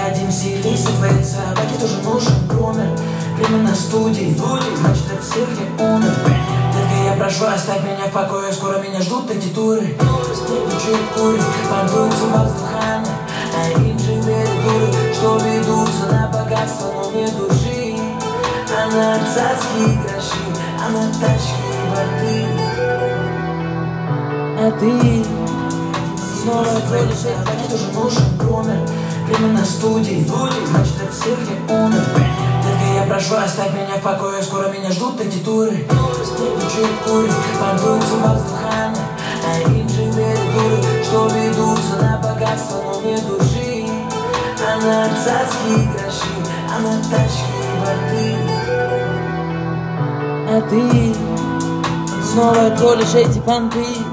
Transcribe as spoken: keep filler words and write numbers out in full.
я Дим Силиса, твоей собаке тоже нужен грумер. Время на студии, значит для всех я умер. Только я прошу, оставь меня в покое, скоро меня ждут эти туры. Снегу чуть курит, понтуются воздухами, а им же верят дуры, что ведутся на богатство, но не души. А на царские гроши, а на тачки и борты. А ты снова твоей собаке тоже нужен грумер. Время на студии, значит для всех я умер. Только я прошу, оставь меня в покое, скоро меня ждут эти туры. Снегу чуть курит, понтуются воздухами, а им же верят дуры, что ведутся на богатство, но не души. А на царские гроши, а на тачки и борты. А ты снова колешь эти понты.